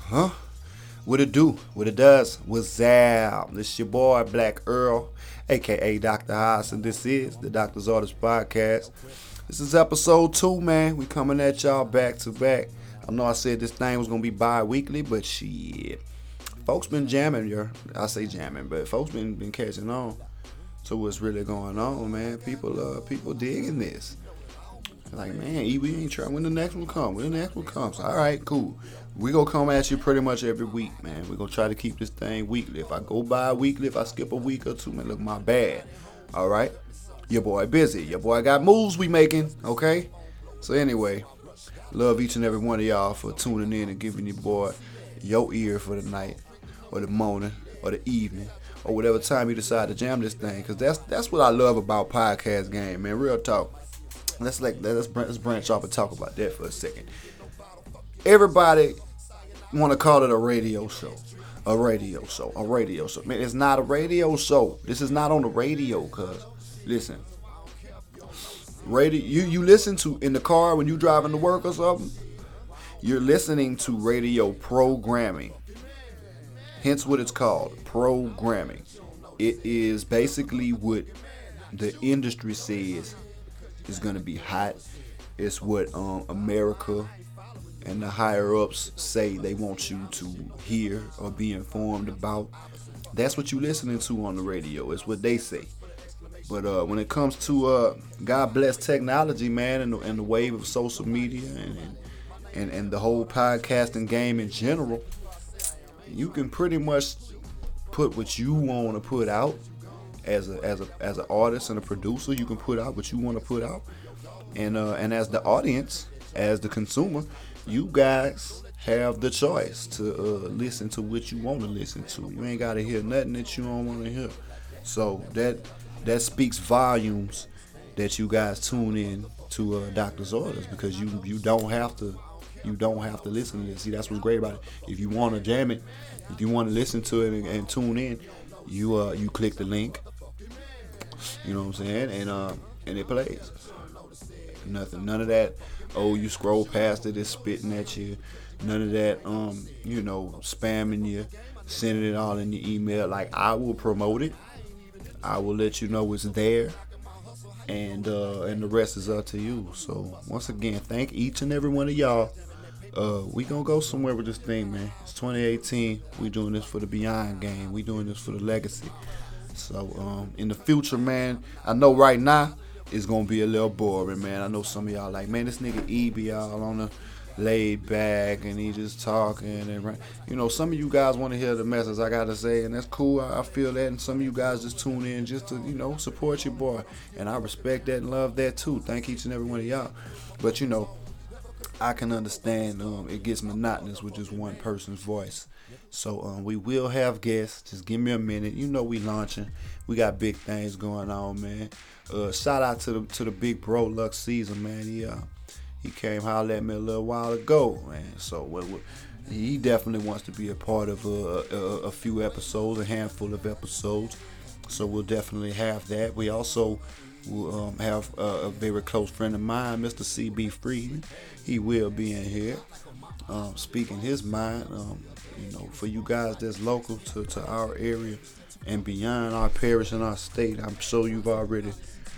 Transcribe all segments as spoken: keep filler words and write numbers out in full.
Huh? What it do? What it does? What's up? This your boy Black Earl, aka Doctor Haas, and this is the Doctor's Orders Podcast. This is episode two, man. We coming at y'all back to back. I know I said this thing was gonna be bi-weekly, but shit, folks been jamming, yo. I say jamming, but folks been been catching on to what's really going on, man. People, uh, people digging this. Like, man, E, we ain't trying. When the next one comes, when the next one comes. All right, cool. We gonna come at you pretty much every week, man. We gonna try to keep this thing weekly. If I go by weekly, if I skip a week or two, man, look, my bad. All right, your boy busy. Your boy got moves we making. Okay. So anyway, love each and every one of y'all for tuning in and giving your boy your ear for the night, or the morning, or the evening, or whatever time you decide to jam this thing. Cause that's that's what I love about podcast game, man. Real talk. Let's like let's let's branch off and talk about that for a second. Everybody want to call it a radio show, a radio show, a radio show. Man, it's not a radio show. This is not on the radio. Cause listen, radio you you listen to in the car when you driving to work or something. You're listening to radio programming. Hence what it's called, programming. It is basically what the industry says is gonna be hot. It's what um, America and the higher ups say they want you to hear or be informed about. That's what you listening to on the radio. It's what they say. But uh, when it comes to uh, God bless technology, man, and the, and the wave of social media and, and and and the whole podcasting game in general, you can pretty much put what you want to put out. As a as a as an artist and a producer, you can put out what you want to put out, and uh, and as the audience, as the consumer, you guys have the choice to uh, listen to what you want to listen to. You ain't gotta hear nothing that you don't want to hear. So that that speaks volumes that you guys tune in to uh, Doctor's Orders, because you you don't have to you don't have to listen to this. See, that's what's great about it. If you want to jam it, if you want to listen to it and, and tune in, you uh you click the link. You know what I'm saying? And uh, and it plays. Nothing. None of that, oh, you scroll past it, it's spitting at you. None of that, um, you know, spamming you, sending it all in your email. Like, I will promote it. I will let you know it's there. And uh, and the rest is up to you. So, once again, thank each and every one of y'all. Uh, we gonna go somewhere with this thing, man. It's twenty eighteen. We doing this for the Beyond game. We doing this for the legacy. So, um, in the future, man, I know right now it's going to be a little boring, man. I know some of y'all like, man, this nigga E be all on the laid back and he just talking. And, you know, some of you guys want to hear the message I got to say, and that's cool. I, I feel that. And some of you guys just tune in just to, you know, support your boy. And I respect that and love that, too. Thank each and every one of y'all. But, you know, I can understand um, it gets monotonous with just one person's voice. So um, we will have guests. Just give me a minute. You know we launching. We got big things going on, man. Uh, shout out to the to the big bro Lux Caesar, man. He uh, he came holler at me a little while ago, man. So what, what, he definitely wants to be a part of uh, a, a few episodes, a handful of episodes. So we'll definitely have that. We also will um, have a, a very close friend of mine, Mister C B Freeman. He will be in here, um, speaking his mind. Um, you know, for you guys that's local to, to our area and beyond our parish and our state, I'm sure you've already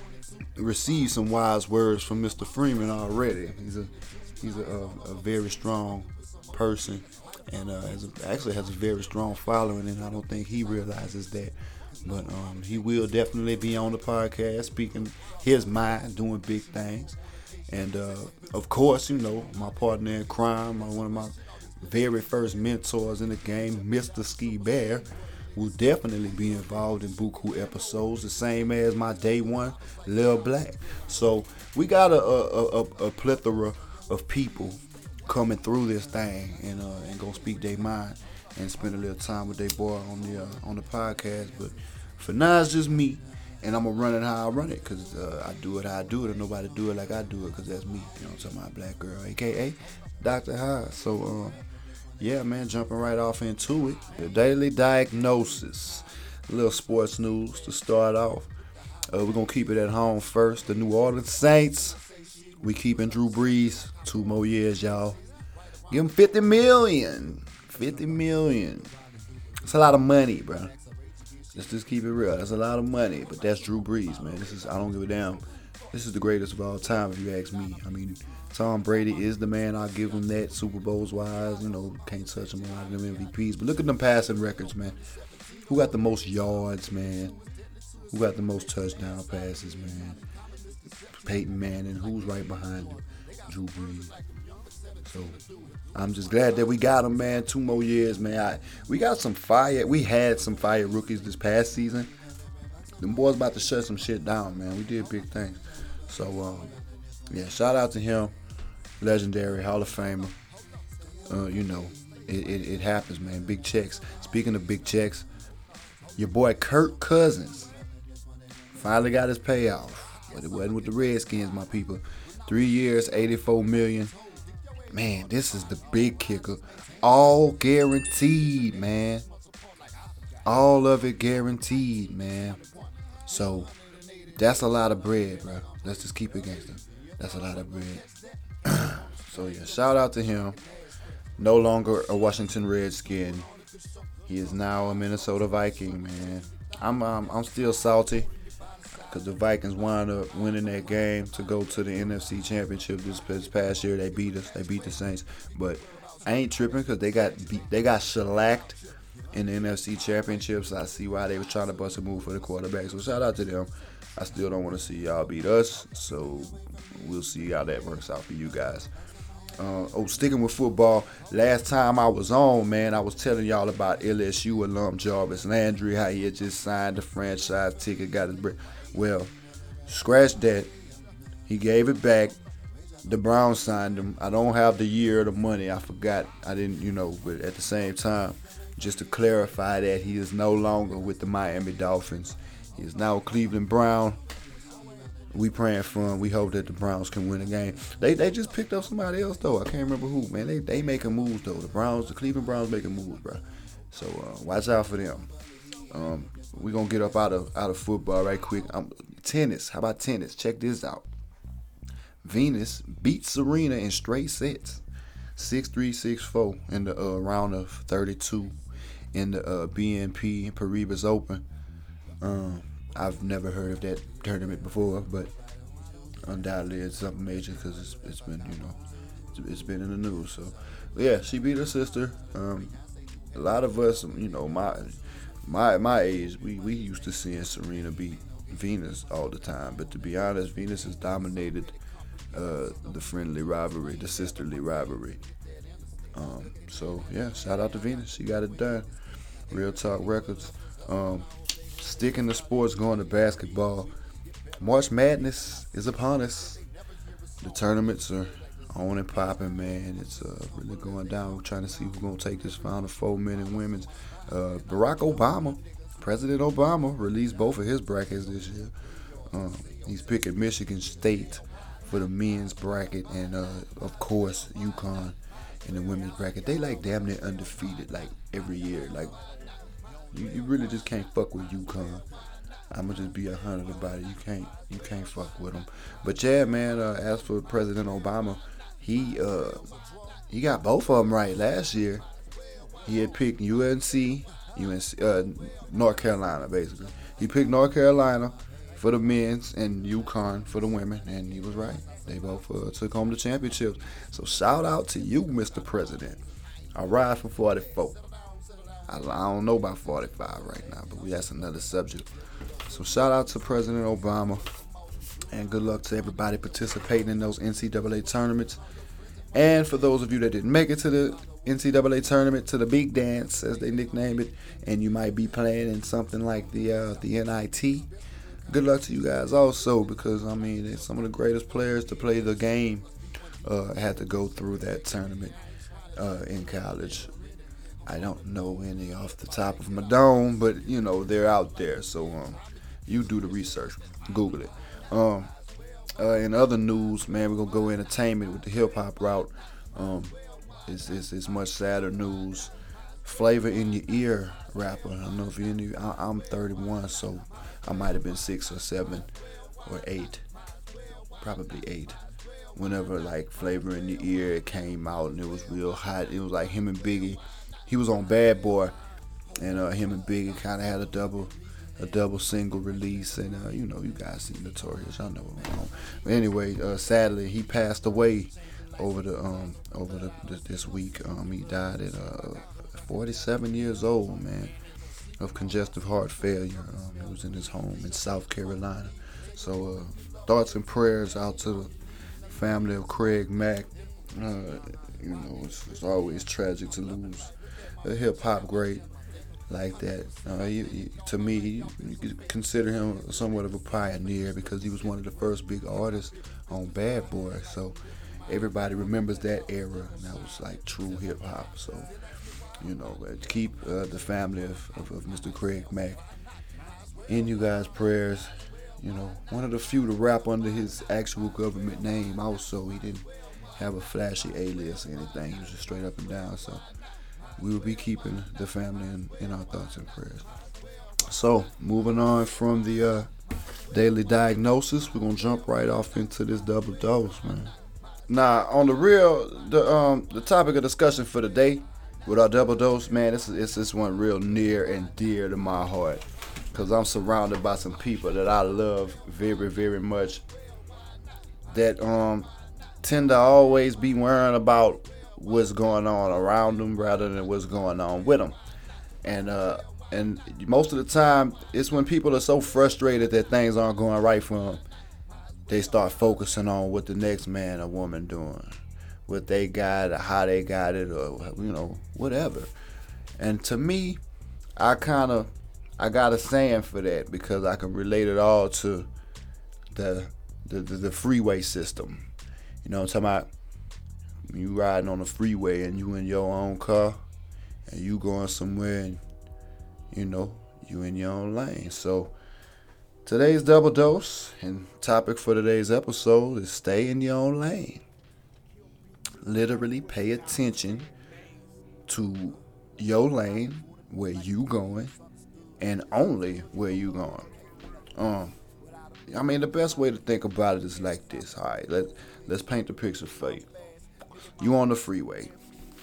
received some wise words from Mister Freeman already. He's a he's a, a, a very strong person, and uh, has a, actually has a very strong following, and I don't think he realizes that. But um, he will definitely be on the podcast, speaking his mind, doing big things. And uh, of course, you know, my partner in crime, my, one of my very first mentors in the game, Mister Ski Bear, will definitely be involved in Buku episodes, the same as my day one, Lil Black. So we got a, a, a, a plethora of people coming through this thing and uh, and gonna speak their mind and spend a little time with their boy on the uh, on the podcast. But for now, it's just me, and I'm gonna run it how I run it, cause uh, I do it how I do it, and nobody do it like I do it, cause that's me. You know what I'm talking about, Black Girl, aka Doctor High. So um. Yeah, man, jumping right off into it. The daily diagnosis. A little sports news to start off. Uh, we're going to keep it at home first. The New Orleans Saints. We keeping Drew Brees two more years, y'all. Give him fifty million dollars. fifty million. It's a lot of money, bro. Let's just keep it real. That's a lot of money, but that's Drew Brees, man. This is I don't give a damn. This is the greatest of all time, if you ask me. I mean, Tom Brady is the man. I'll give him that, Super Bowls wise. You know, can't touch him on a lot of them M V Ps. But look at them passing records, man. Who got the most yards, man? Who got the most touchdown passes, man? Peyton Manning. Who's right behind him? Drew Brees. So I'm just glad that we got him, man. Two more years, man. I, we got some fire. We had some fire rookies this past season. Them boys about to shut some shit down, man. We did big things. So, um, yeah, shout out to him. Legendary, Hall of Famer. Uh, you know, it, it, it happens, man. Big checks. Speaking of big checks, your boy Kirk Cousins finally got his payoff. But it wasn't with the Redskins, my people. Three years, eighty-four million dollars. Man, this is the big kicker. All guaranteed, man. All of it guaranteed, man. So, that's a lot of bread, bro. Let's just keep it gangster. That's a lot of bread. So, yeah, shout out to him. No longer a Washington Redskin. He is now a Minnesota Viking, man. I'm um, I'm still salty because the Vikings wound up winning that game to go to the N F C Championship this, this past year. They beat us. They beat the Saints. But I ain't tripping because they got beat, they got shellacked in the N F C Championship. So I see why they was trying to bust a move for the quarterback. So shout out to them. I still don't want to see y'all beat us. So we'll see how that works out for you guys. Uh, oh, sticking with football, last time I was on, man, I was telling y'all about L S U alum Jarvis Landry, how he had just signed the franchise ticket, got his break. Well, scratch that. He gave it back. The Browns signed him. I don't have the year or the money. I forgot. I didn't, you know, but at the same time, just to clarify that he is no longer with the Miami Dolphins. He is now a Cleveland Brown. We praying for him. We hope that the Browns can win the game. They they just picked up somebody else, though. I can't remember who, man. They they making moves, though. The Browns, the Cleveland Browns making moves, bro. So uh, watch out for them. Um, we're going to get up out of out of football right quick. Um, tennis. How about tennis? Check this out. Venus beat Serena in straight sets. six three, six four in the uh, round of thirty-two in the uh, B N P Paribas Open. Um, I've never heard of that tournament before, but undoubtedly it's something major because it's, it's been, you know, it's, it's been in the news. So, yeah, she beat her sister. Um, a lot of us, you know, my my my age, we, we used to seeing Serena beat Venus all the time. But to be honest, Venus has dominated uh, the friendly rivalry, the sisterly rivalry. Um, so, yeah, shout out to Venus. She got it done. Real Talk Records. Um, Sticking to sports, going to basketball. March Madness is upon us. The tournaments are on and popping, man. It's uh, really going down. We're trying to see who's going to take this Final Four, men and women's. Uh, Barack Obama, President Obama, released both of his brackets this year. Um, he's picking Michigan State for the men's bracket, and uh, of course, UConn in the women's bracket. They like damn near undefeated, like every year. Like you, you really just can't fuck with UConn. I'ma just be a hundred about it. You can't, you can't fuck with them. But yeah, man. Uh, as for President Obama, he uh, he got both of them right last year. He had picked U N C, U N C, uh, North Carolina, basically. He picked North Carolina for the men's and UConn for the women, and he was right. They both uh, took home the championships. So shout out to you, Mister President. I ride for forty-four. I, I don't know about forty-five right now, but that's another subject. So shout out to President Obama, and good luck to everybody participating in those N C double A tournaments. And for those of you that didn't make it to the N C double A tournament, to the big dance, as they nickname it, and you might be playing in something like the uh, the N I T, good luck to you guys also, because, I mean, some of the greatest players to play the game uh, had to go through that tournament uh, in college. I don't know any off the top of my dome, but, you know, they're out there. So um, you do the research. Google it. Um, uh, in other news, man, we're going to go entertainment with the hip-hop route. Um, it's, it's, it's much sadder news. Flavor in Your Ear rapper. I don't know if you knew. I, I'm thirty-one, so I might have been six or seven or eight. Probably eight. Whenever, like, Flavor in Your Ear came out and it was real hot. It was like him and Biggie. he was on Bad Boy, and uh, him and Biggie kind of had a double a double single release, and uh, you know, you guys see Notorious, y'all know what wrong. But anyway, uh, sadly he passed away over the um over the, the this week. Um, he died at uh forty-seven years old, man, of congestive heart failure. Um, he was in his home in South Carolina. So uh, thoughts and prayers out to the family of Craig Mack. Uh, you know, it's, it's always tragic to lose a hip hop great like that. Uh, you, you, to me, you, you could consider him somewhat of a pioneer because he was one of the first big artists on Bad Boy. So everybody remembers that era, and that was like true hip hop. So, you know, keep uh, the family of, of, of Mister Craig Mack in you guys' prayers. You know, one of the few to rap under his actual government name. Also, he didn't have a flashy alias or anything. He was just straight up and down. So we will be keeping the family in, in our thoughts and prayers. So, moving on from the uh, daily diagnosis, we're gonna jump right off into this double dose, man. Now, on the real, the um the topic of discussion for the day with our double dose, man, this is it's this one real near and dear to my heart, because I'm surrounded by some people that I love very, very much, that um tend to always be worrying about what's going on around them rather than what's going on with them. And uh, and most of the time, it's when people are so frustrated that things aren't going right for them, they start focusing on what the next man or woman doing, what they got, or how they got it, or, you know, whatever. And to me, I kind of, I got a saying for that, because I can relate it all to the the, the, the freeway system. You know what I'm talking about? You riding on the freeway and you in your own car and you going somewhere and, you know, you in your own lane. So today's double dose and topic for today's episode is stay in your own lane. Literally pay attention to your lane, where you going, and only where you going. Um, I mean, the best way to think about it is like this. All right, let let's paint the picture for you. You on the freeway,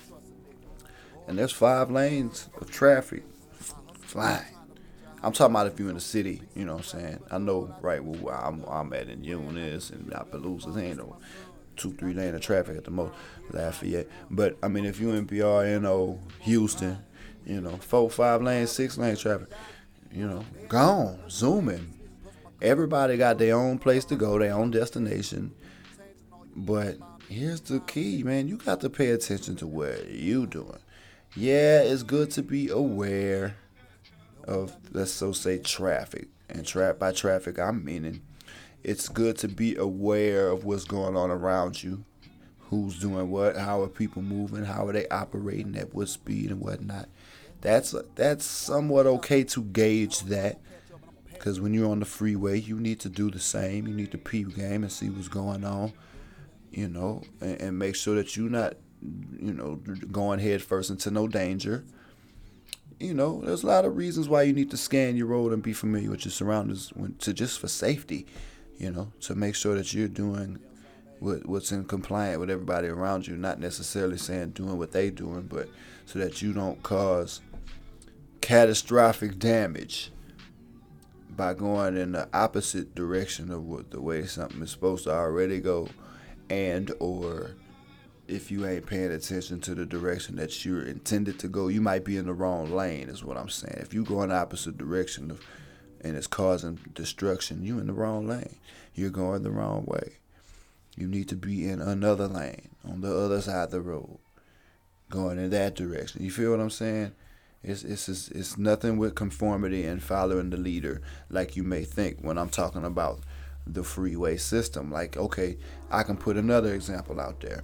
and there's five lanes of traffic flying. I'm talking about if you're in the city, you know what I'm saying? I know right where I'm, I'm at in Eunice and Appaloosa, there ain't no two, three lane of traffic at the most, Lafayette. But, I mean, if you in P R N O, Houston, you know, four, five lanes, six lane traffic, you know, gone, zooming. Everybody got their own place to go, their own destination. But here's the key, man. You got to pay attention to what you doing. Yeah, it's good to be aware of, let's so say, traffic. And tra- by traffic, I'm meaning it's good to be aware of what's going on around you. Who's doing what? How are people moving? How are they operating at what speed and whatnot? That's that's somewhat okay to gauge that. Because when you're on the freeway, you need to do the same. You need to peep game and see what's going on, you know, and, and make sure that you're not, you know, going head first into no danger. You know, there's a lot of reasons why you need to scan your road and be familiar with your surroundings, when, to just for safety, you know, to make sure that you're doing what, what's in compliant with everybody around you. Not necessarily saying doing what they doing, but so that you don't cause catastrophic damage by going in the opposite direction of what the way something is supposed to already go, and or if you ain't paying attention to the direction that you're intended to go, you might be in the wrong lane, is what I'm saying. If you go in the opposite direction of, and it's causing destruction, you in the wrong lane. You're going the wrong way. You need to be in another lane, on the other side of the road, going in that direction. You feel what I'm saying? It's, it's, it's, it's nothing with conformity and following the leader like you may think when I'm talking about the freeway system. Like, okay, I can put another example out there.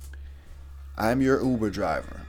I'm your Uber driver,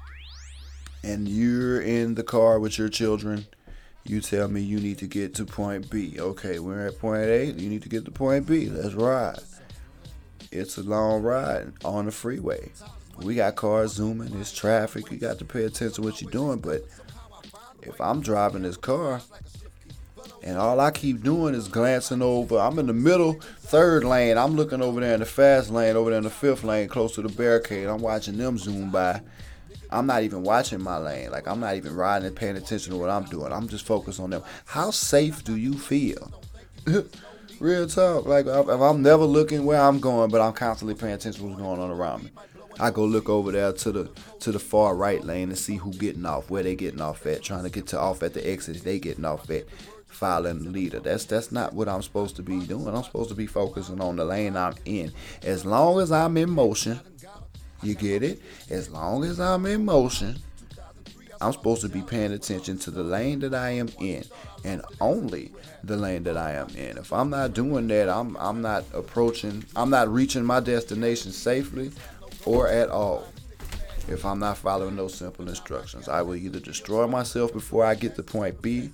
and you're in the car with your children. You tell me you need to get to point B. Okay, we're at point A. You need to get to point B. Let's ride. It's a long ride on the freeway. We got cars zooming. There's traffic. You got to pay attention to what you're doing. But if I'm driving this car and all I keep doing is glancing over, I'm in the middle, third lane. I'm looking over there in the fast lane, over there in the fifth lane, close to the barricade. I'm watching them zoom by. I'm not even watching my lane. Like, I'm not even riding and paying attention to what I'm doing. I'm just focused on them. How safe do you feel? Real talk. Like, if I'm never looking where I'm going, but I'm constantly paying attention to what's going on around me. I go look over there to the to the far right lane and see who getting off, where they getting off at, trying to get to off at the exit they getting off at, following the leader. That's that's not what I'm supposed to be doing. I'm supposed to be focusing on the lane I'm in. As long as I'm in motion, you get it? As long as I'm in motion, I'm supposed to be paying attention to the lane that I am in, and only the lane that I am in. If I'm not doing that, I'm I'm not approaching, I'm not reaching my destination safely or at all. If I'm not following those simple instructions, I will either destroy myself before I get to point B,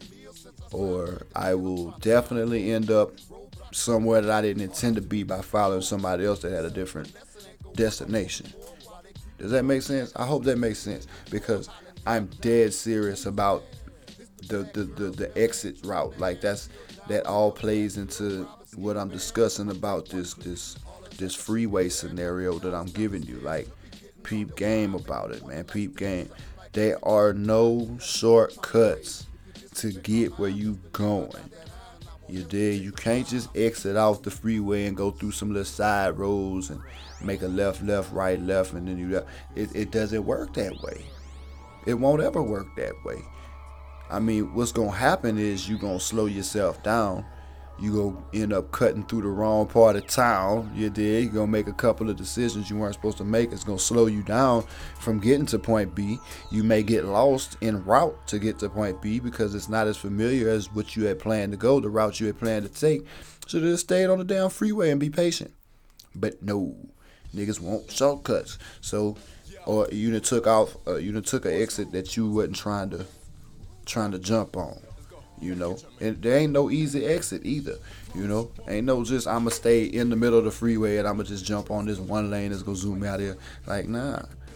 or I will definitely end up somewhere that I didn't intend to be by following somebody else that had a different destination. Does that make sense? I hope that makes sense, because I'm dead serious about the the, the, the exit route. Like, that's that all plays into what I'm discussing about this this this freeway scenario that I'm giving you. Like, peep game about it, man. Peep game. There are no shortcuts to get where you going. You dig? You can't just exit off the freeway and go through some little side roads and make a left, left, right, left, and then you left. It, it doesn't work that way. It won't ever work that way. I mean, what's going to happen is you're going to slow yourself down. You're going to end up cutting through the wrong part of town. You dig? You're going to make a couple of decisions you weren't supposed to make. It's going to slow you down from getting to point B. You may get lost en route to get to point B because it's not as familiar as what you had planned to go, the route you had planned to take. Should have stayed on the damn freeway and be patient. But no, niggas want shortcuts. So, or you done took off, uh, you done took an exit that you wasn't trying to, trying to jump on. You know, and there ain't no easy exit either. You know, ain't no just I'ma stay in the middle of the freeway and I'ma just jump on this one lane that's gonna zoom me out here. Like, nah,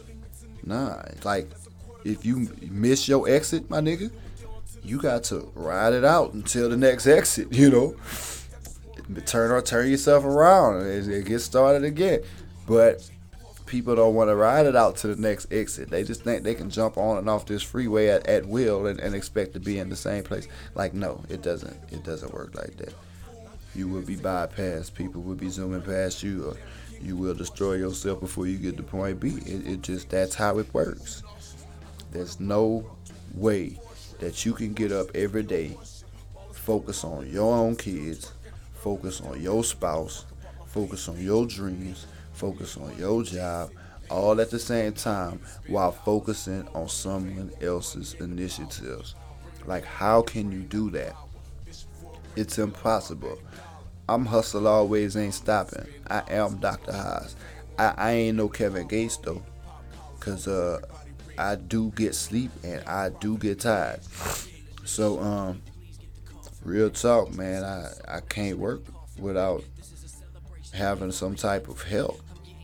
nah. Like, if you miss your exit, my nigga, you got to ride it out until the next exit. You know, turn or turn yourself around and it gets started again. But people don't want to ride it out to the next exit. They just think they can jump on and off this freeway at, at will and, and expect to be in the same place. Like, no, it doesn't. It doesn't work like that. You will be bypassed. People will be zooming past you, or you will destroy yourself before you get to point B. It, it just, that's how it works. There's no way that you can get up every day, focus on your own kids, focus on your spouse, focus on your dreams, focus on your job, all at the same time while focusing on someone else's initiatives. Like, how can you do that? It's impossible. I'm hustle always ain't stopping. I am Doctor Haas. I, I ain't no Kevin Gates though, cause uh I do get sleep and I do get tired. So um real talk, man, I, I can't work without having some type of help.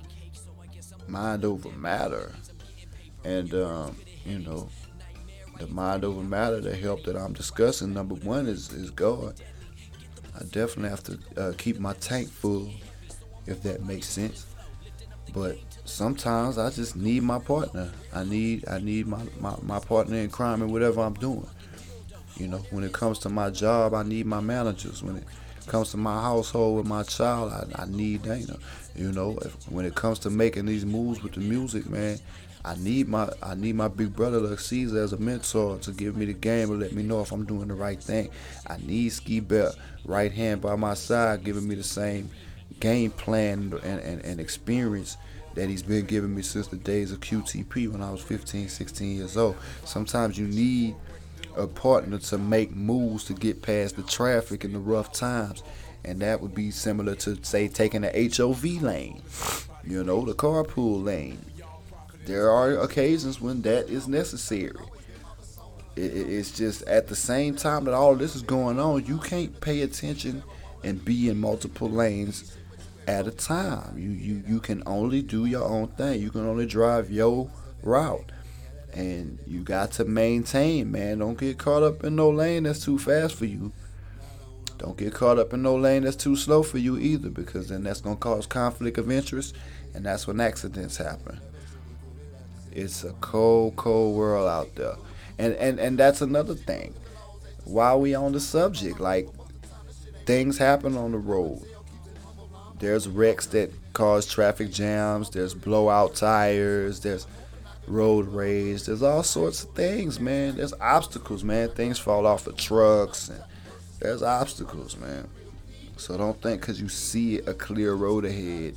Mind over matter. And um, you know, the mind over matter, the help that I'm discussing, number one is, is God. I definitely have to uh, keep my tank full, if that makes sense. But sometimes I just need my partner. I need I need my, my, my partner in crime in whatever I'm doing. You know, when it comes to my job, I need my managers. When it comes to my household with my child, I, I need Dana. You know, if, when it comes to making these moves with the music, man, I need my I need my big brother like Caesar as a mentor to give me the game and let me know if I'm doing the right thing. I need Ski Belt right hand by my side, giving me the same game plan and, and, and experience that he's been giving me since the days of Q T P when I was fifteen, sixteen years old. Sometimes you need a partner to make moves to get past the traffic and the rough times. And that would be similar to, say, taking the H O V lane, you know, the carpool lane. There are occasions when that is necessary. It, it's just at the same time that all this is going on, you can't pay attention and be in multiple lanes at a time. You, you, you can only do your own thing. You can only drive your route. And you got to maintain, man. Don't get caught up in no lane that's too fast for you. Don't get caught up in no lane that's too slow for you either, because then that's going to cause conflict of interest, and that's when accidents happen. It's a cold, cold world out there. And and and that's another thing. While we on the subject, like things happen on the road. There's wrecks that cause traffic jams, there's blowout tires, there's road rage, there's all sorts of things, man. There's obstacles, man. Things fall off of trucks and there's obstacles, man. So don't think because you see a clear road ahead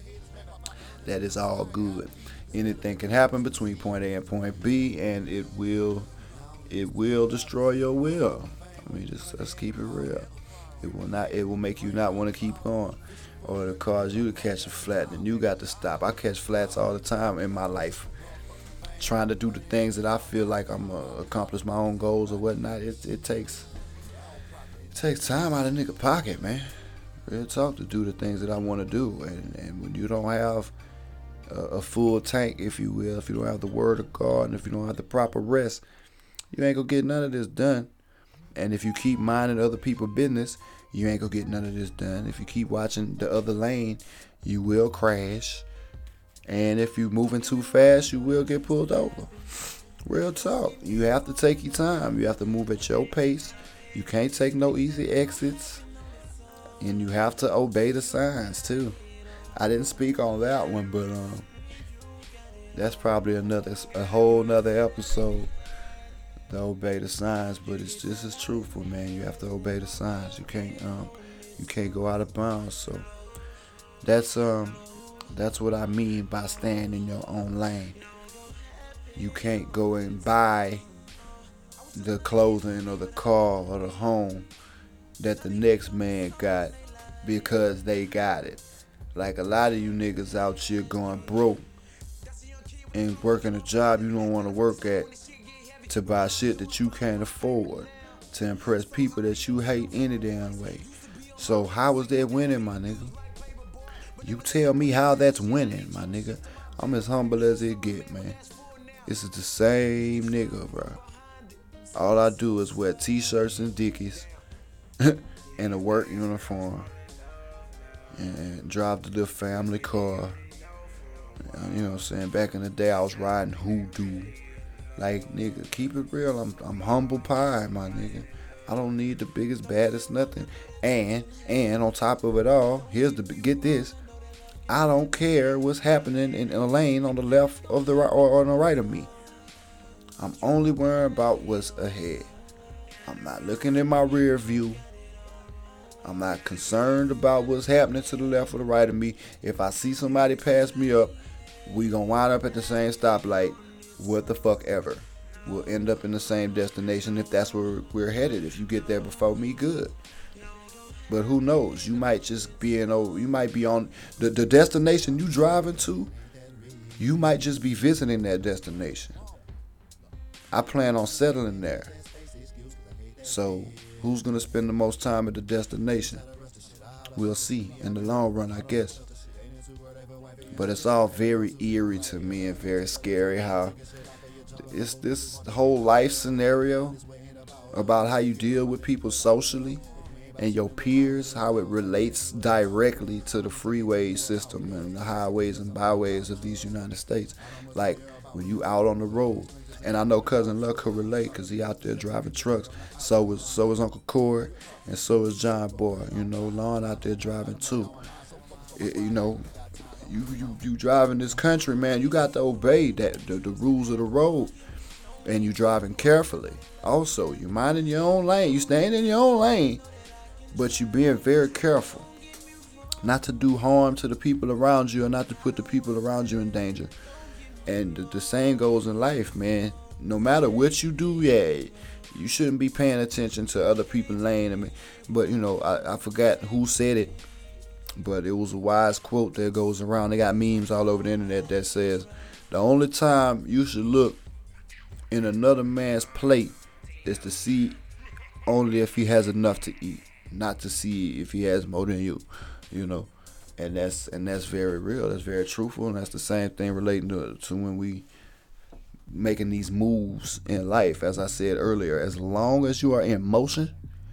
that it's all good. Anything can happen between point A and point B, and it will it will destroy your will. I mean, just let's keep it real. It will not. It will make you not want to keep going, or it'll cause you to catch a flat, and you got to stop. I catch flats all the time in my life, trying to do the things that I feel like I'm uh, accomplish my own goals or whatnot. It it takes it takes time out of nigga pocket, man. Real talk, to do the things that I want to do, and and when you don't have a, a full tank, if you will, if you don't have the word of God, and if you don't have the proper rest, you ain't gonna get none of this done. And if you keep minding other people's business, you ain't gonna get none of this done. If you keep watching the other lane, you will crash. And if you moving too fast, you will get pulled over. Real talk. You have to take your time. You have to move at your pace. You can't take no easy exits. And you have to obey the signs too. I didn't speak on that one, but um, that's probably another, a whole nother episode. To obey the signs, but it's just as truthful, man. You have to obey the signs. You can't um you can't go out of bounds. So that's um that's what I mean by staying in your own lane. You can't go and buy the clothing or the car or the home that the next man got because they got it. Like a lot of you niggas out here going broke and working a job you don't want to work at, to buy shit that you can't afford, to impress people that you hate any damn way. So how is that winning, my nigga? You tell me how that's winning, my nigga. I'm as humble as it get, man. This is the same nigga, bro. All I do is wear t-shirts and dickies and a work uniform and drive the little family car. You know what I'm saying? Back in the day, I was riding Hoodoo. Like, nigga, keep it real. I'm I'm humble pie, my nigga. I don't need the biggest, baddest, nothing. And, and on top of it all, here's the, get this. I don't care what's happening in a lane on the left of the right or on the right of me. I'm only worried about what's ahead. I'm not looking in my rear view. I'm not concerned about what's happening to the left or the right of me. If I see somebody pass me up, we gonna wind up at the same stoplight. What the fuck ever. We'll end up in the same destination if that's where we're headed. If you get there before me, good. But who knows? You might just be in over. You might be on the, the destination you driving to. You might just be visiting that destination. I plan on settling there. So who's gonna spend the most time at the destination? We'll see in the long run, I guess. But it's all very eerie to me and very scary how it's this whole life scenario about how you deal with people socially and your peers, how it relates directly to the freeway system and the highways and byways of these United States. Like when you out on the road, and I know Cousin Luck could relate because he out there driving trucks. So is so is Uncle Corey, and so is John Boy. You know, Lon out there driving too. It, you know. You, you you driving this country, man. You got to obey that the, the rules of the road, and you driving carefully. Also, you minding your own lane. You staying in your own lane, but you being very careful, not to do harm to the people around you, or not to put the people around you in danger. And the, the same goes in life, man. No matter what you do, yeah, you shouldn't be paying attention to other people's lane. I mean, but you know, I, I forgot who said it. But it was a wise quote that goes around. They got memes all over the internet that says, the only time you should look in another man's plate is to see only if he has enough to eat, not to see if he has more than you, you know. And that's and that's very real. That's very truthful. And that's the same thing relating to, to when we making these moves in life. As I said earlier, as long as you are in motion,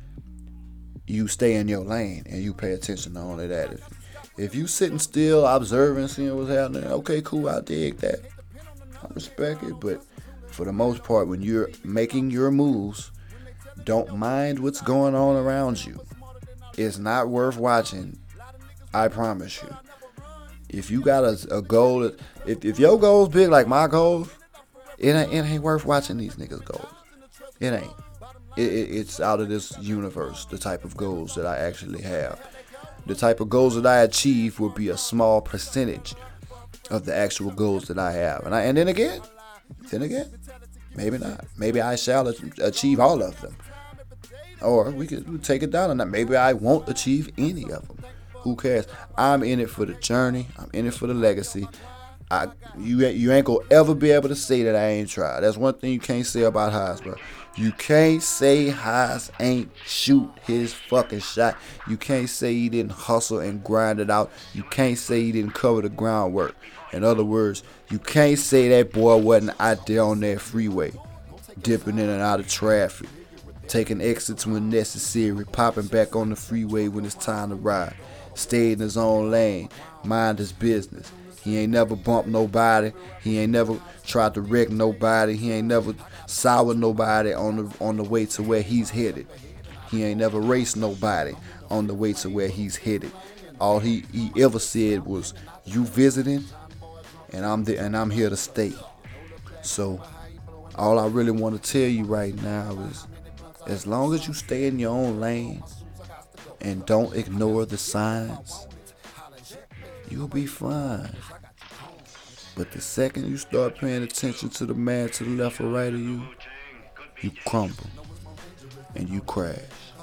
you stay in your lane and you pay attention to only that. If, if you sitting still, observing, seeing what's happening, okay, cool, I dig that. I respect it, but for the most part, when you're making your moves, don't mind what's going on around you. It's not worth watching. I promise you. If you got a, a goal, if, if your goal's big like my goals, it ain't, it ain't worth watching these niggas' goals. It ain't. It, it, it's out of this universe, the type of goals that I actually have. The type of goals that I achieve will be a small percentage of the actual goals that I have. And I, and then again, then again, maybe not. Maybe I shall achieve all of them. Or we could take it down, and maybe I won't achieve any of them. Who cares? I'm in it for the journey. I'm in it for the legacy. I you you ain't gonna ever be able to say that I ain't tried. That's one thing you can't say about Haas, bro. You can't say Haas ain't shoot his fucking shot. You can't say he didn't hustle and grind it out. You can't say he didn't cover the groundwork. In other words, you can't say that boy wasn't out there on that freeway, dipping in and out of traffic, taking exits when necessary, popping back on the freeway when it's time to ride. Stayed in his own lane, mind his business. He ain't never bumped nobody. He ain't never tried to wreck nobody. He ain't never soured nobody on the on the way to where he's headed. He ain't never raced nobody on the way to where he's headed. All he, he ever said was, "You visiting, and I'm the, and I'm here to stay." So, all I really want to tell you right now is, as long as you stay in your own lane and don't ignore the signs, you'll be fine. But the second you start paying attention to the man to the left or right of you, you crumble and you crash.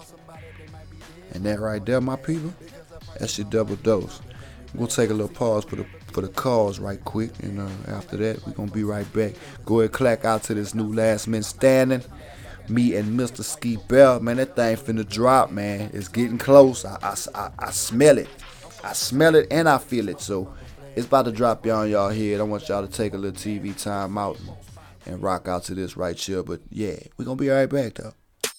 And that right there, my people, that's your double dose. We'll take a little pause for the for the calls right quick, and uh, after that, we're gonna be right back. Go ahead, clack out to this new Last Man Standing. Me and Mister Ski Bell, man, that thing finna drop, man. It's getting close. I, I, I, I smell it. I smell it and I feel it. So it's about to drop on y'all head. I want y'all to take a little T V time out and, and rock out to this right here. But yeah, we're gonna be right back though.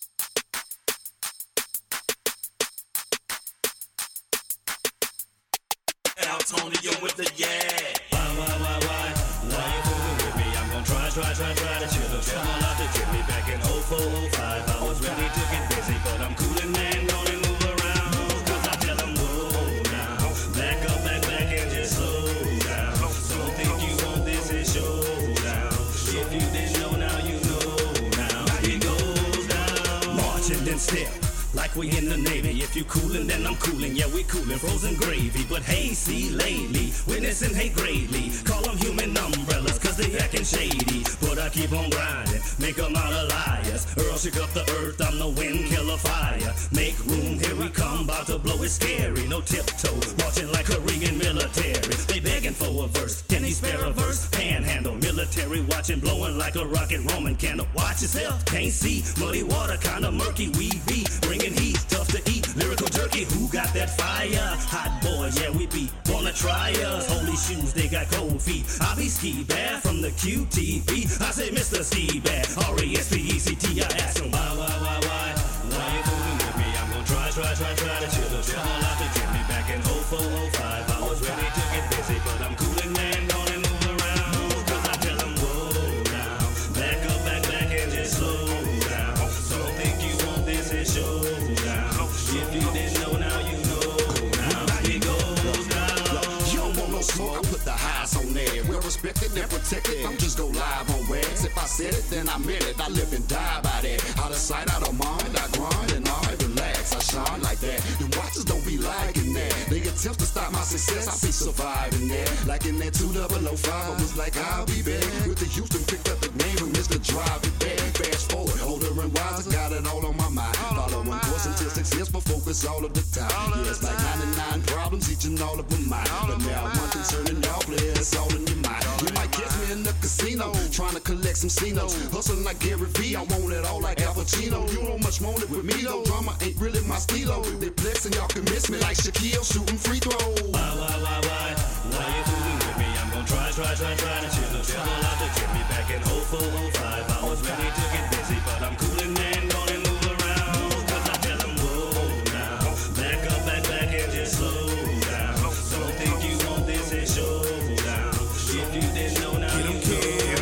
Antonio with the yeah. Why, why, why, why? Why you fooling with me? I'm gonna try, try, try, try to chill up. Someone out to get me back in oh four, oh five. I was ready to get busy, but I'm coolin', man, gonna move around. Cause I tell them, whoa, now. Back up, back, back, and just slow down. Don't think you want this, it's showdown. If you didn't know, now you know now. It goes down. March and then step. Like we in the Navy, if you coolin', then I'm coolin', yeah, we coolin', frozen gravy. But hey, see, lately, witnessing hate greatly. Call them human umbrellas, cause they actin' shady. But I keep on grinding, make them out of liars. Earl shook up the earth, I'm the wind, killer fire. Make room, here we come, about to blow it scary. No tiptoe, marching like Korean military. They begging for a verse, can he spare a verse? Panhandle, military watching, blowing like a rocket Roman candle. Watch yourself, can't see, muddy water, kinda murky, we be bringing heat, tough to eat, lyrical jerky. Who got that fire? Hot boy, yeah, we be wanna try us. Holy shoes, they got cold feet. I be Ski Bad from the Q T V. I say Mister Ski Bad, R E S P E C T. I ask him why, why, why, why? Why you fooling with me? I'm gonna try, try, try, try to chill up. Someone out to get me back in oh four, oh five. I was ready to get busy, but I'm coolin', man, gonna move around. Cause I tell them, whoa, now. Back up, back, back, and just slow down. Don't think you want this, it's show. If you didn't know, now you know. Now it goes down. You don't want no smoke, I put the highs on there. Well respected and protected, I'm just go live on wax. If I said it, then I meant it. I live and die by that. Out of sight, out of mind, I grind and I relax. I shine like that. The watchers don't be liking that. They attempt to stop my success, I be surviving that. Like in that two thousand five, I was like, I'll be back. With the Houston, picked up the name of Mister Drive It Back. Fast forward, older and wiser, got it all on my mind. Follow one course until success, but focus all of the time. Yeah, it's like ninety-nine problems, each and all of them mine. But now one concerning y'all players, it's all in your mind. You might catch me in the casino, trying to collect some C-notes. Hustling like Gary V, I want it all like Al Pacino. You don't much want it with me though, drama ain't really my stilo. They flexing, y'all can miss me like Shaquille shooting free throws. Why, why, why, why? Why you fooling with me? I'm gonna try, try, try, try to chill up. Someone out to get me back in oh four, oh five. I was ready to get busy, but I'm coolin', man, gonna move around. Cause I tell them, whoa, now. Back up, back, back, and just slow down. Don't think you want this, it's showdown. If you didn't know, now you know.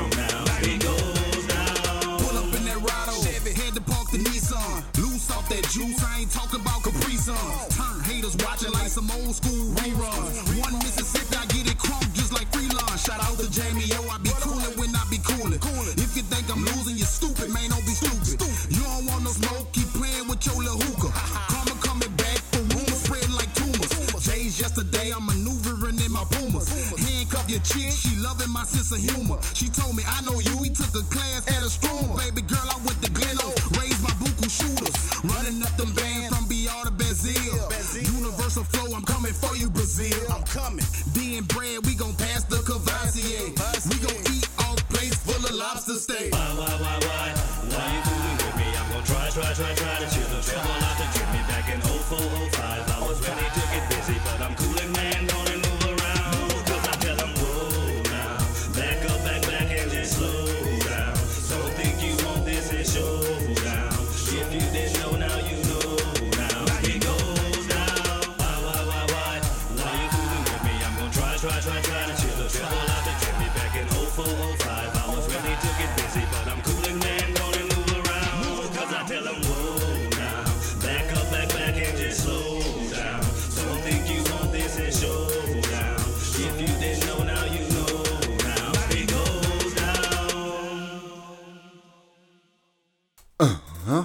old school reruns. One Mississippi, I get it crunk just like freelance. Shout out to Jamie O, I be coolin' when I be coolin'. If you think I'm losing, you're stupid, man, don't be stupid. You don't want no smoke, keep playing with your little hookah. Karma coming back for rumors spreading like tumors. Days yesterday, I'm maneuvering in my Pumas. Handcuff your chick, she loving my sense of humor. She told me, I know you, he took a class at a school. Baby girl, I went to Glen Oaks, raised my buku shooters. Running up them bands from beyond the Brazil. Universal flow, I'm coming for you, Brazil. I'm coming. Being bread, we gon' pass the Cavassier. We gon' eat off plates full of lobster steak. Why, why, why, why? Why you fooling with me? I'm gon' try, try, try, try to chill the trouble out to get me back in oh four, oh five. I was ready to get busy, but I'm coolin', man, gonna move around. Cause I tell them, whoa, now. Back up, back, back, and just slow down. Don't think you want this and showdown. If you didn't know, now you know now. It goes down. Why, why, why, why? Why you fooling with me? I'm gon' try, try, try, try to chill the trouble out to get me back in oh four, oh five. I was ready to get busy, but I'm coolin', man, gonna move around. Cause I tell them, whoa, now. Back up, back, back, and just slow down. Don't think you want this and showdown. If you didn't know, now you know now. It goes down. Huh?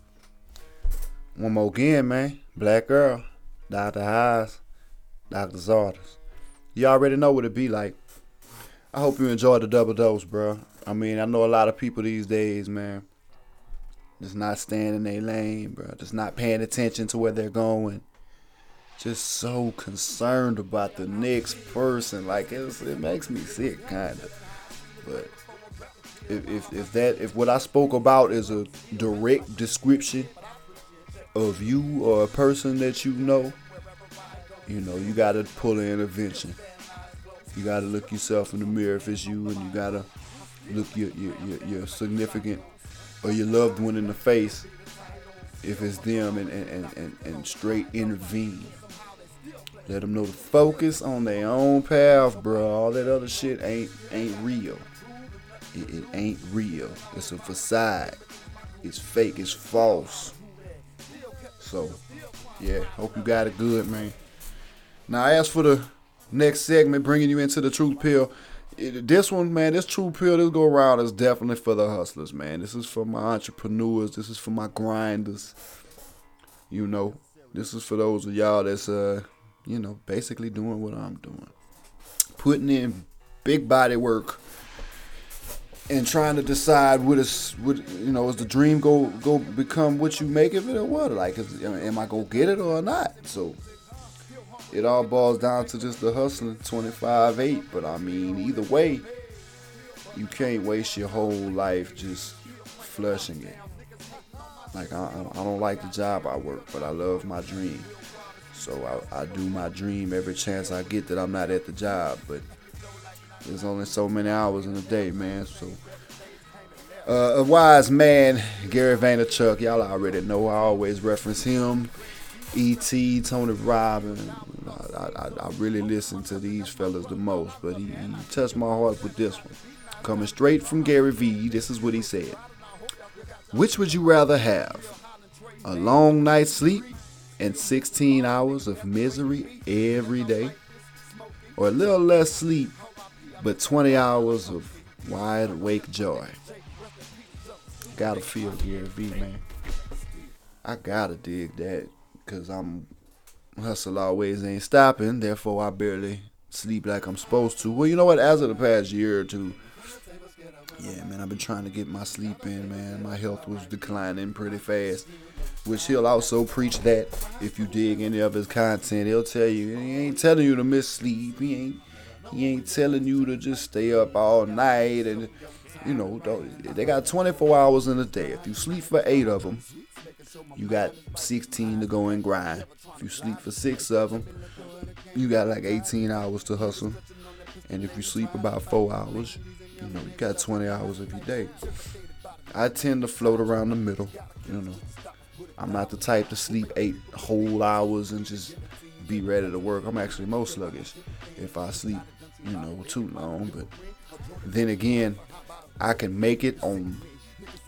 One more again, man. Black Earl, Doctor Haas, Doctor Zardas. You already know what it be like. I hope you enjoyed the double dose, bro. I mean, I know a lot of people these days, man, just not staying in their lane, bro. Just not paying attention to where they're going. Just so concerned about the next person. Like, it's, it makes me sick, kind of. But if, if if that if what I spoke about is a direct description of you or a person that you know, you know, you gotta pull an intervention. You gotta look yourself in the mirror if it's you, and you gotta look your your your, your significant or your loved one in the face if it's them, and and, and, and straight intervene. Let them know to focus on their own path, bro. All that other shit ain't ain't real. It, it ain't real. It's a facade. It's fake. It's false. So, yeah, hope you got it good, man. Now, as for the next segment, bringing you into the Truth Pill, it, this one, man, this Truth Pill, this go around is definitely for the hustlers, man. This is for my entrepreneurs. This is for my grinders. You know, this is for those of y'all that's, uh, you know, basically doing what I'm doing. Putting in big body work and trying to decide what is, what, you know, is the dream go go become what you make of it or what? Like, is, am I gonna get it or not? So it all boils down to just the hustling twenty-five eight. But I mean, either way, you can't waste your whole life just flushing it. Like, I, I don't like the job I work, but I love my dream. So I, I do my dream every chance I get that I'm not at the job. But there's only so many hours in a day, man. So uh, a wise man, Gary Vaynerchuk, y'all already know. I always reference him. E T, Tony Robbins. I, I, I really listen to these fellas the most, but he, he touched my heart with this one. Coming straight from Gary V, this is what he said. Which would you rather have? A long night's sleep and sixteen hours of misery every day? Or a little less sleep, but twenty hours of wide awake joy? Gotta feel Gary V, man. I gotta dig that, because I'm hustle always ain't stopping, therefore I barely sleep like I'm supposed to. Well, you know what, as of the past year or two, yeah, man, I've been trying to get my sleep in, man. My health was declining pretty fast, which he'll also preach that. If you dig any of his content, he'll tell you, he ain't telling you to miss sleep. He ain't, he ain't telling you to just stay up all night. And, you know, they got twenty-four hours in a day. If you sleep for eight of them, you got sixteen to go and grind. If you sleep for six of them, you got like eighteen hours to hustle. And if you sleep about four hours, you know, you got twenty hours of your day. I tend to float around the middle, you know. I'm not the type to sleep eight whole hours and just be ready to work. I'm actually more sluggish if I sleep, you know, too long. But then again, I can make it on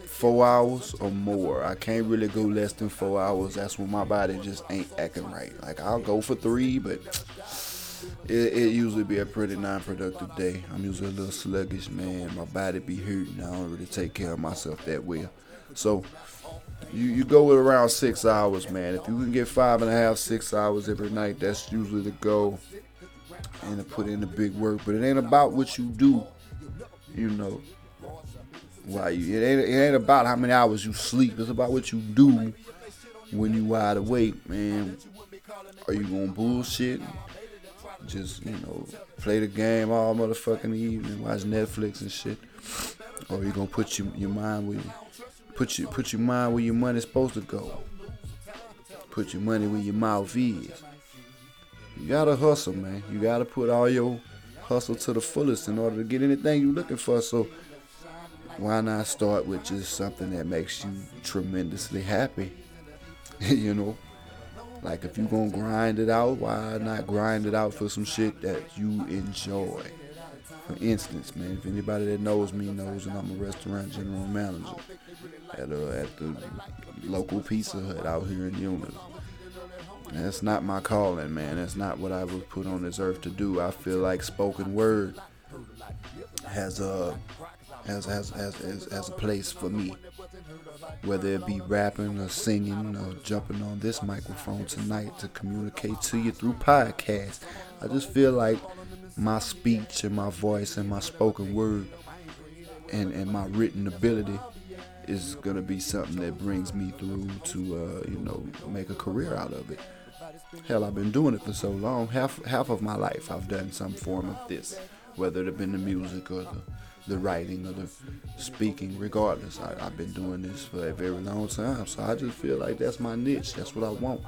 four hours or more. I can't really go less than four hours. That's when my body just ain't acting right. Like, I'll go for three, but it, it usually be a pretty non-productive day. I'm usually a little sluggish, man. My body be hurting. I don't really take care of myself that well. So you, you go with around six hours, man. If you can get five and a half, six hours every night, that's usually the goal. And to put in the big work. But it ain't about what you do, you know. Why you? It ain't, it ain't about how many hours you sleep. It's about what you do when you wide awake, man. Are you gonna bullshit? Just, you know, play the game all motherfucking evening, watch Netflix and shit. Or you gonna put your, your mind where you, put your put your mind where your money's supposed to go. Put your money where your mouth is. You gotta hustle, man. You gotta put all your hustle to the fullest in order to get anything you're looking for. So why not start with just something that makes you tremendously happy? You know? Like, if you gonna grind it out, why not grind it out for some shit that you enjoy? For instance, man, if anybody that knows me knows that I'm a restaurant general manager at, uh, at the local Pizza Hut out here in Eunice. That's not my calling, man. That's not what I was put on this earth to do. I feel like spoken word has a has has has has, has a place for me. Whether it be rapping or singing or jumping on this microphone tonight to communicate to you through podcasts. I just feel like my speech and my voice and my spoken word and, and my written ability is going to be something that brings me through to, uh, you know, make a career out of it. Hell, I've been doing it for so long. Half half of my life I've done some form of this, whether it have been the music or the, the writing or the speaking. Regardless, I, I've been doing this for a very long time. So I just feel like that's my niche. That's what I want.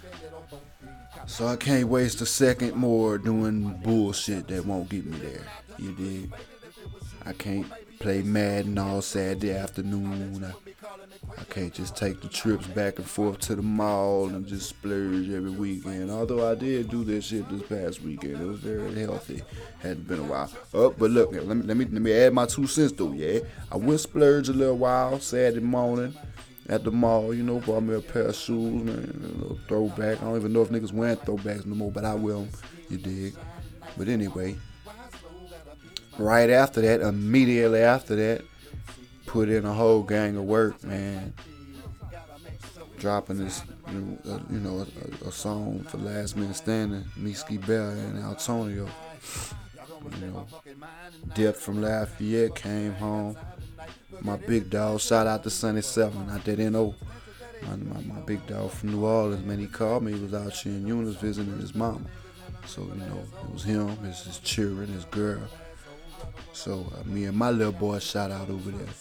So I can't waste a second more doing bullshit that won't get me there. You dig? I can't play Madden all Saturday afternoon. I, I can't just take the trips back and forth to the mall and just splurge every weekend. Although I did do this shit this past weekend. It was very healthy. Hadn't been a while. Oh, but look, let me let me let me add my two cents though, yeah. I went splurge a little while Saturday morning at the mall, you know, bought me a pair of shoes, man, a little throwback. I don't even know if niggas wearing throwbacks no more, but I will them, you dig? But anyway, right after that, immediately after that, put in a whole gang of work, man. Dropping this, you know, a, you know, a, a song for Last Minute Standing, me, Ski Bear, and Antonio. You know, Dip from Lafayette came home. My big dog, shout out to Sunny Seven out that N O. My, my, my big dog from New Orleans, man, he called me. He was out here in Eunice visiting his mama. So, you know, it was him, his, his children, his girl. So, uh, me and my little boy shout out over there.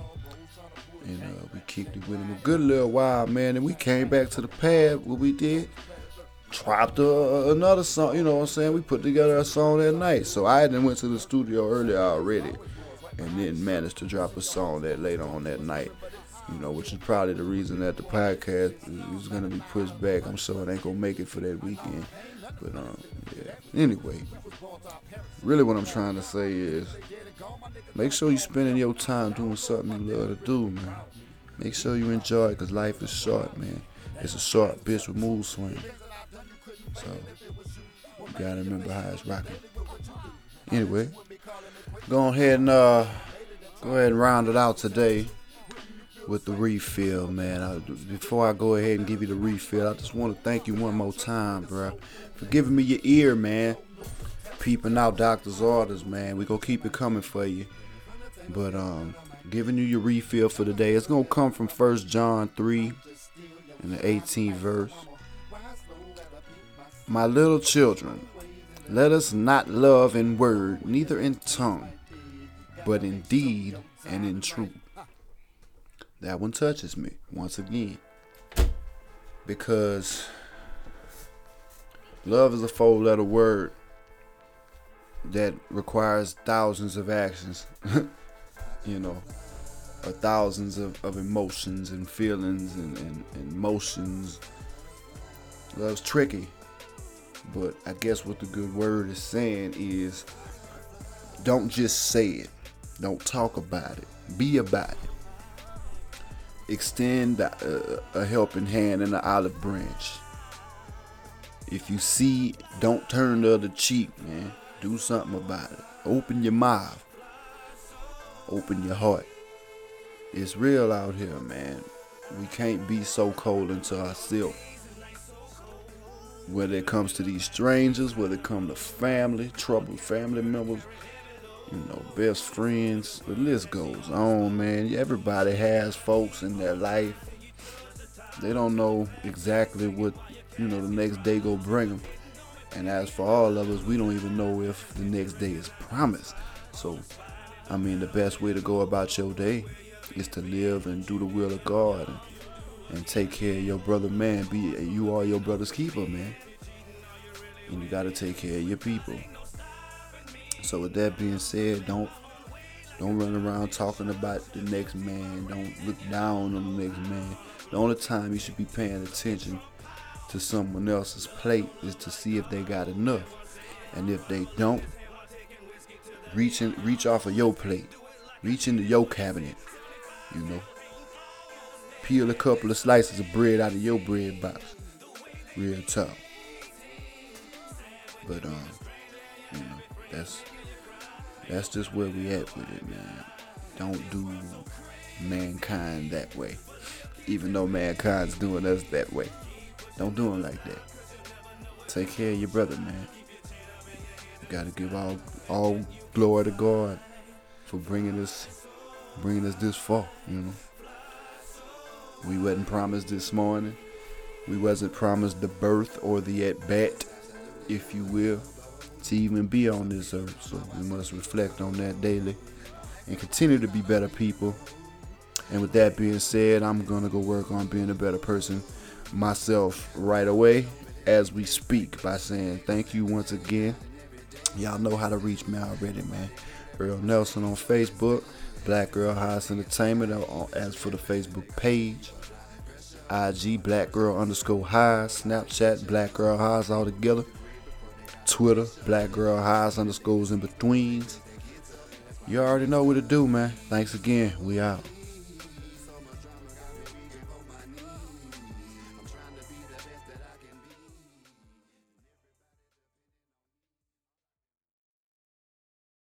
And uh, we kicked it with him a good little while, man. And we came back to the pad, what we did. Dropped uh, another song, you know what I'm saying? We put together a song that night. So I then went to the studio earlier already. And then managed to drop a song that later on that night, you know, which is probably the reason that the podcast is going to be pushed back. I'm sure it ain't going to make it for that weekend. But, um, yeah. Anyway, really what I'm trying to say is make sure you're spending your time doing something you love to do, man. Make sure you enjoy it because life is short, man. It's a short bitch with mood swing. So, you got to remember how it's rocking. Anyway. Go ahead and uh, go ahead and round it out today with the refill, man. I, before I go ahead and give you the refill, I just want to thank you one more time, bro, for giving me your ear, man. Peeping out doctor's orders, man. We gonna keep it coming for you. But um, giving you your refill for the day. It's gonna come from First John three in the eighteenth verse. My little children, let us not love in word, neither in tongue, but in deed and in truth. That one touches me once again. Because love is a four-letter word that requires thousands of actions. You know, or thousands of, of emotions and feelings and, and, and motions. Love's tricky. But I guess what the good word is saying is don't just say it. Don't talk about it. Be about it. extend a, a helping hand and an olive branch. If you see, don't turn the other cheek, man. Do something about it. Open your mouth. Open your heart. It's real out here, man. We can't be so cold into ourselves. Whether it comes to these strangers, whether it comes to family, troubled family members, you know, best friends, the list goes on, man. Everybody has folks in their life. They don't know exactly what, you know, the next day go bring them. And as for all of us, we don't even know if the next day is promised. So, I mean, the best way to go about your day is to live and do the will of God and, and take care of your brother, man. Be you are your brother's keeper, man. And you gotta take care of your people. So with that being said, don't don't run around talking about the next man. Don't look down on the next man. The only time you should be paying attention to someone else's plate is to see if they got enough. And if they don't, reach in, reach off of your plate. Reach into your cabinet. You know. Peel a couple of slices of bread out of your bread box. Real tough. But um, you know, that's that's just where we at with it, man. Don't do mankind that way. Even though mankind's doing us that way. Don't do them like that. Take care of your brother, man. You gotta give all all glory to God for bringing us bringing us this far, you know. We wasn't promised this morning. We wasn't promised the birth or the at-bat, if you will, to even be on this earth. So we must reflect on that daily and continue to be better people. And with that being said, I'm gonna go work on being a better person myself right away as we speak by saying thank you once again. Y'all know how to reach me already, man. Earl Nelson on Facebook, Black Girl Highs Entertainment as for the Facebook page. I G Black Girl underscore Highs, Snapchat Black Girl Highs all together. Twitter Black Girl Highs underscores in betweens. You already know what to do, man. Thanks again. We out.